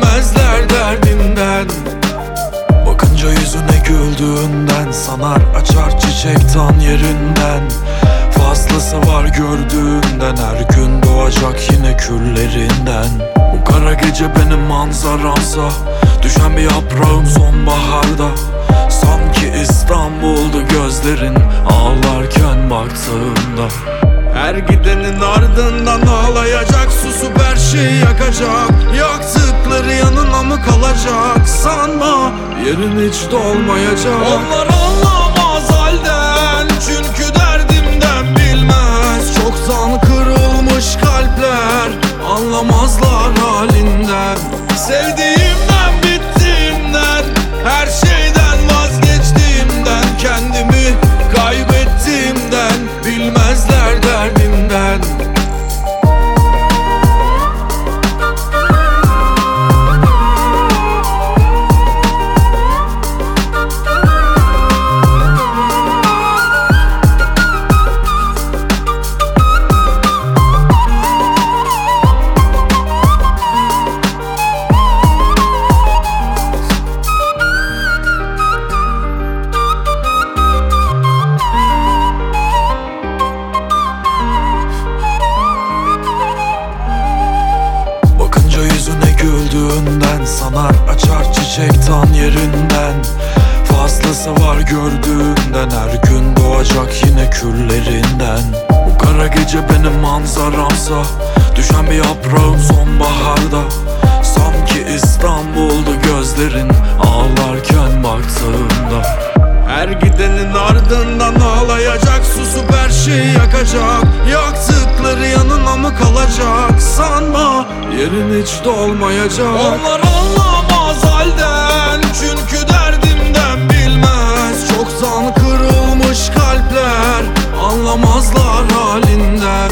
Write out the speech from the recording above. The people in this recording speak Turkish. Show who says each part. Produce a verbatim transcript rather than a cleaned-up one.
Speaker 1: bilmezler derdinden. Bakınca yüzüne güldüğünden sanar açar çiçek tan yerinden. Fazlası var gördüğünden, her gün doğacak yine küllerinden. Bu kara gece benim manzaramsa, düşen bir yaprağım sonbaharda. Sanki İstanbul'du gözlerin ağlarken baktığında. Her gidenin ardından ağlayacak, susup her şeyi yakacak. Yaktıkları yanına mı kalacak? Sanma yerin hiç dolmayacak. Onlar anlamaz halden, çünkü derdimden bilmez. Çoktan kırılmış kalpler, anlamazlar halinden. Sevdiğimden, bittiğimden, her şeyden vazgeçtiğimden, kendimi kaybettiğimden, bilmezler derdimden. Yüzüne güldüğünden sanar açar çiçek tan yerinden. Fazlası var gördüğünden, her gün doğacak yine küllerinden. Bu kara gece benim manzaramsa, düşen bir yaprağım sonbaharda. Sanki İstanbul'du gözlerin ağlarken baktığında. Her gidenin ardından ağlayacak, susup her şeyi yakacak. Yaktıkları yanına mı kalacak? Sanma yerin hiç dolmayacak. Onlar anlamaz halden, çünkü derdimden bilmez. Çoktan kırılmış kalpler, anlamazlar halinden.